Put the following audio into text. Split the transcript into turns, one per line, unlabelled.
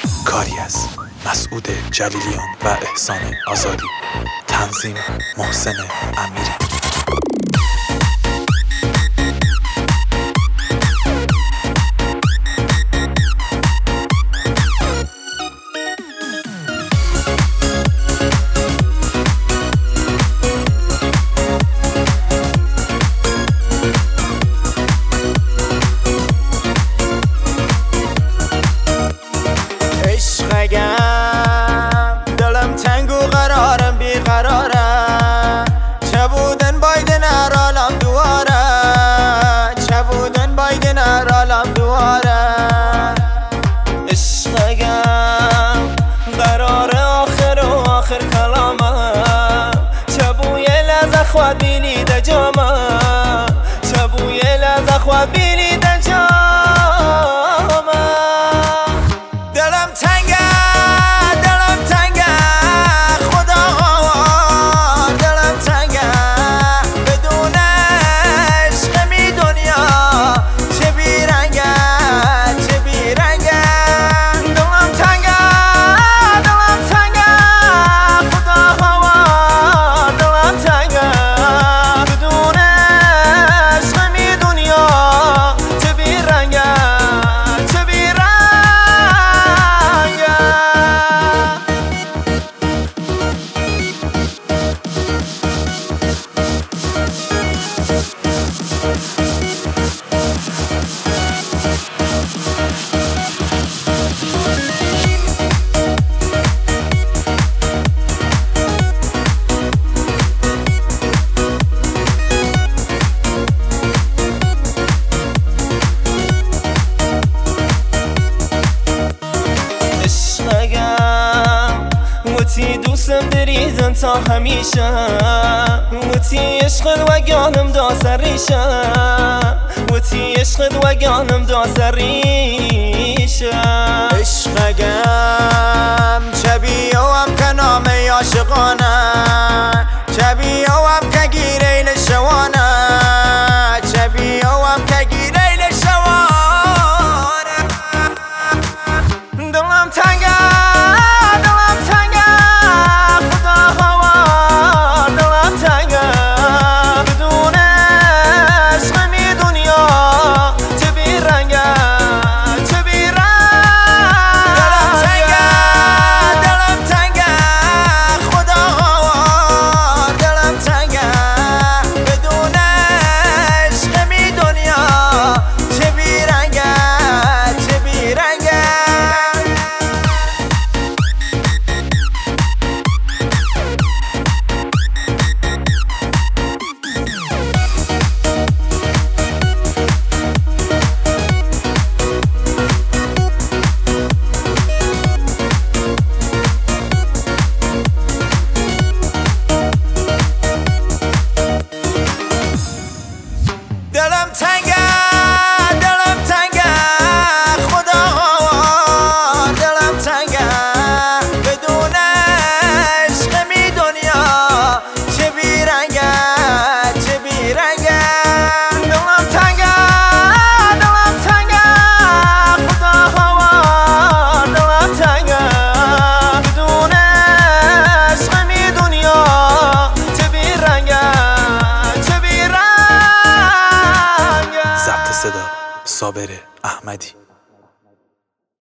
کاری از مسعود جلیلیان و احسان آزادی. تنظیم محسن امیری.
دلم تنگ و قرارم بیقراره، چه بودن بایدن ارالم دواره، چه بودن بایدن ارالم دواره. عشقم قرار آخر کلامه، چه بوی لحظه خواد بینی ده جامه، چه بوی لحظه خواد بینی ده جامه. وتی دوستم دریدن تا همیشه، وتی عشقت وگانم دا سریشه، وتی عشقت وگانم دا سریشه.